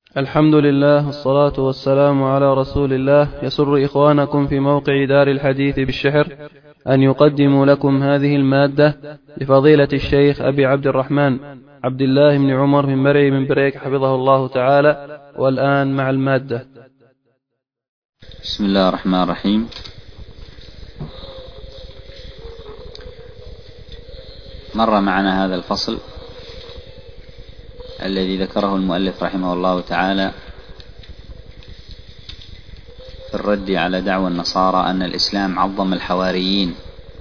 الحمد لله والصلاة والسلام على رسول الله. يسر إخوانكم في موقع دار الحديث بالشحر أن يقدموا لكم هذه المادة لفضيلة الشيخ أبي عبد الرحمن عبد الله بن عمر من مرعي من بريك حفظه الله تعالى. والآن مع المادة. بسم الله الرحمن الرحيم. مر معنا هذا الفصل الذي ذكره المؤلف رحمه الله تعالى في الرد على دعوى النصارى أن الإسلام عظم الحواريين،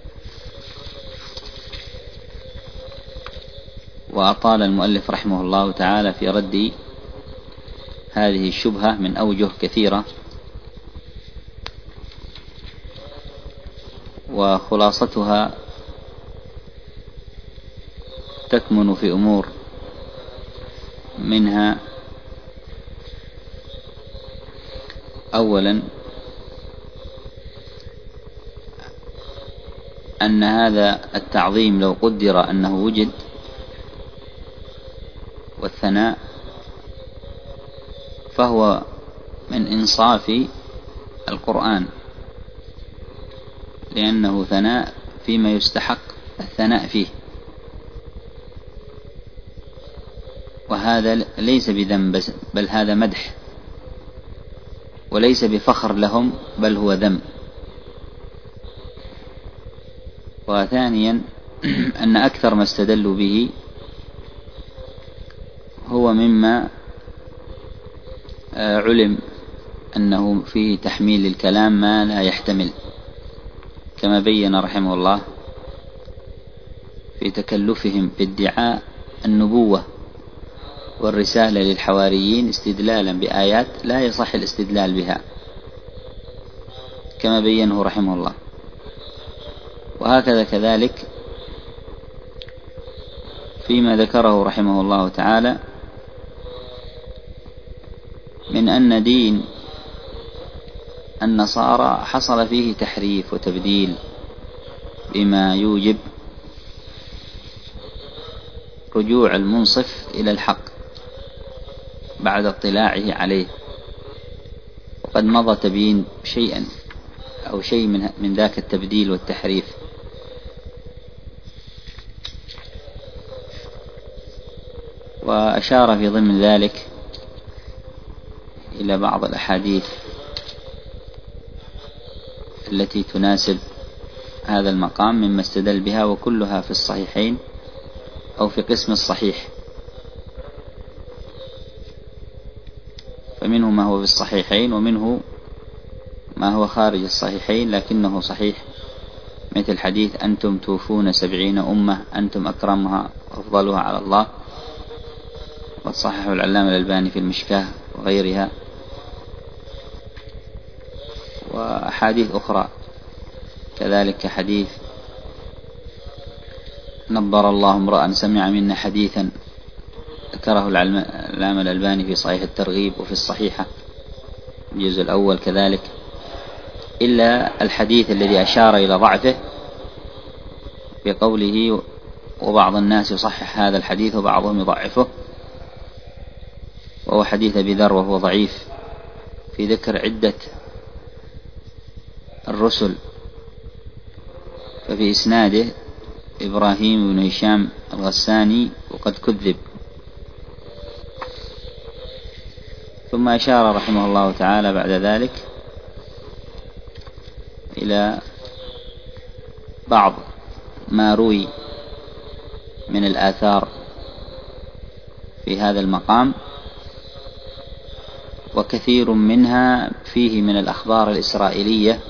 وأطال المؤلف رحمه الله تعالى في رد هذه الشبهة من أوجه كثيرة، وخلاصتها تكمن في أمور، منها أولا أن هذا التعظيم لو قدر أنه وجد والثناء فهو من إنصاف القرآن، لأنه ثناء فيما يستحق الثناء فيه، وهذا ليس بذنب بل هذا مدح، وليس بفخر لهم بل هو ذم. وثانيا أن أكثر ما استدلوا به هو مما علم أنه فيه تحميل الكلام ما لا يحتمل، كما بين رحمه الله في تكلفهم بادعاء النبوة والرسالة للحواريين استدلالا بآيات لا يصح الاستدلال بها، كما بينه رحمه الله. وهكذا كذلك فيما ذكره رحمه الله تعالى من أن دين النصارى حصل فيه تحريف وتبديل بما يوجب رجوع المنصف إلى الحق بعد اطلاعه عليه، وقد مضى تبيين شيئا أو شيء من ذاك التبديل والتحريف. وأشار في ضمن ذلك إلى بعض الأحاديث التي تناسب هذا المقام مما استدل بها، وكلها في الصحيحين أو في قسم الصحيح، فمنه ما هو في الصحيحين ومنه ما هو خارج الصحيحين لكنه صحيح، مثل حديث أنتم توفون 70 أمة أنتم أكرمها وأفضلها على الله، وصححه العلامة الألباني في المشكاة وغيرها، وأحاديث أخرى كذلك حديث نبر الله امرأ سمع منا حديثا، ذكره العلامة الألباني في صحيح الترغيب وفي الصحيحة الجزء الأول كذلك، إلا الحديث الذي أشار إلى ضعفه بقوله وبعض الناس يصحح هذا الحديث وبعضهم يضعفه، وهو حديث أبي ذر وهو ضعيف في ذكر عدة الرسل، ففي إسناده إبراهيم بن هشام الغساني وقد كذب. ثم أشار رحمه الله تعالى بعد ذلك إلى بعض ما روي من الآثار في هذا المقام، وكثير منها فيه من الأخبار الإسرائيلية،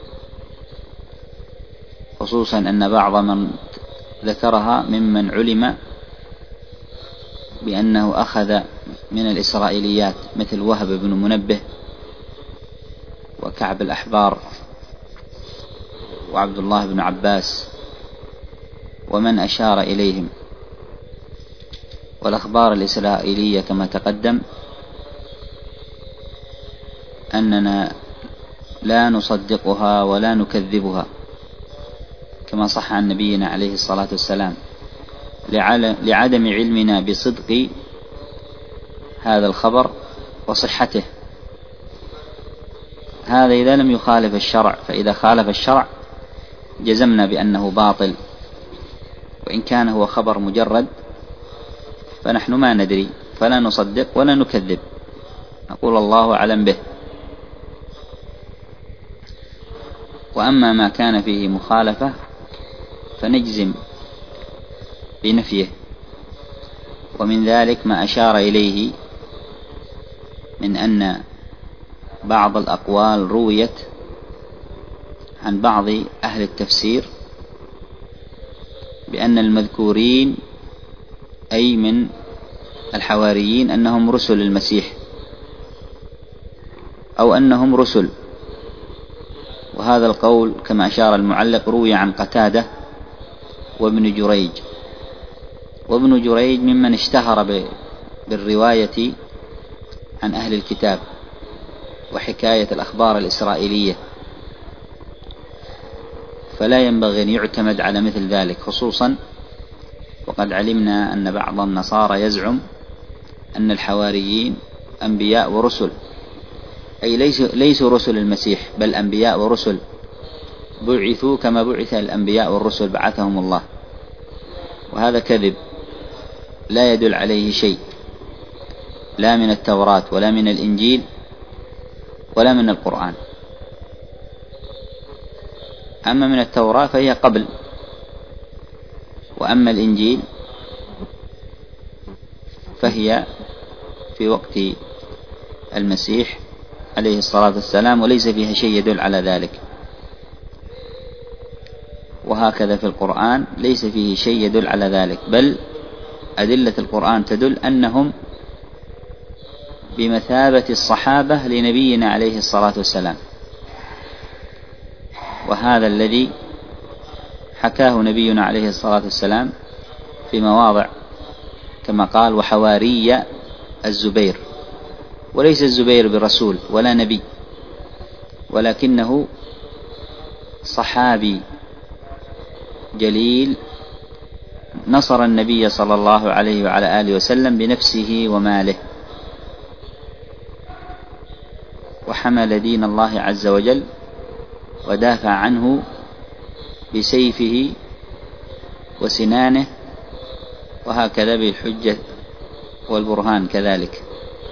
خصوصا أن بعض من ذكرها ممن علم بأنه أخذ من الإسرائيليات مثل وهب بن منبه وكعب الأحبار وعبد الله بن عباس ومن أشار إليهم. والأخبار الإسرائيلية كما تقدم أننا لا نصدقها ولا نكذبها، كما صح عن نبينا عليه الصلاة والسلام، لعدم علمنا بصدق هذا الخبر وصحته. هذا إذا لم يخالف الشرع، فإذا خالف الشرع جزمنا بأنه باطل، وإن كان هو خبر مجرد فنحن ما ندري، فلا نصدق ولا نكذب، نقول الله أعلم به. وأما ما كان فيه مخالفة فنجزم بنفيه، ومن ذلك ما أشار إليه من أن بعض الأقوال رويت عن بعض أهل التفسير بأن المذكورين أي من الحواريين أنهم رسل المسيح، أو أنهم رسل. وهذا القول كما أشار المعلق روي عن قتادة وابن جريج، وابن جريج ممن اشتهر بالرواية عن أهل الكتاب وحكاية الأخبار الإسرائيلية، فلا ينبغي أن يعتمد على مثل ذلك، خصوصا وقد علمنا أن بعض النصارى يزعم أن الحواريين أنبياء ورسل، أي ليسوا رسل المسيح بل أنبياء ورسل، بعثوا كما بعث الأنبياء والرسل بعثهم الله. وهذا كذب لا يدل عليه شيء، لا من التوراة ولا من الإنجيل ولا من القرآن. أما من التوراة فهي قبل، وأما الإنجيل فهي في وقت المسيح عليه الصلاة والسلام، وليس فيها شيء يدل على ذلك. وهكذا في القرآن ليس فيه شيء يدل على ذلك، بل أدلة القرآن تدل أنهم بمثابة الصحابة لنبينا عليه الصلاة والسلام. وهذا الذي حكاه نبينا عليه الصلاة والسلام في مواضع، كما قال وحواري الزبير، وليس الزبير برسول ولا نبي، ولكنه صحابي جليل نصر النبي صلى الله عليه وعلى آله وسلم بنفسه وماله، وحمل دين الله عز وجل ودافع عنه بسيفه وسنانه، وهكذا بالحجة والبرهان كذلك.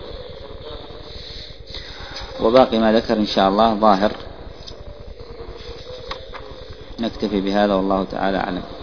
وباقي ما ذكر إن شاء الله ظاهر. نكتفي بهذا والله تعالى أعلم.